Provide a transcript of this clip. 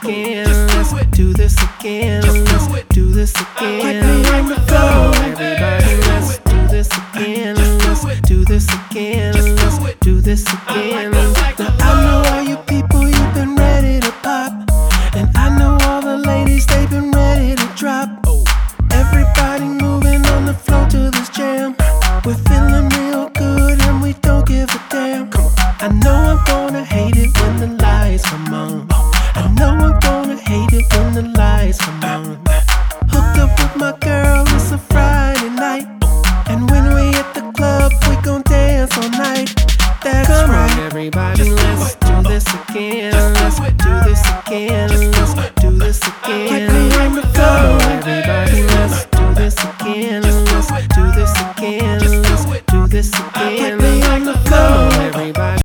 again. Let's do this again. Let's do this again. Everybody, let's do this again. Let's do this again. Let's do this again. Now I know all you people, you've been ready to pop, and I know all the ladies, they've been ready to drop. Everybody moving on the floor to this jam. We're feeling real good and we don't give a damn. I know I'm gonna hate it when the lights come on. I know I'm gonna hate it when the lights come on. Hooked up with my girl, it's a Friday night, and when we hit the club, we gon' dance all night. That's right, everybody, let's do this again. Let's do this again. Let's do this again. Everybody, let's do this again. Let's do this again. Let's do this again.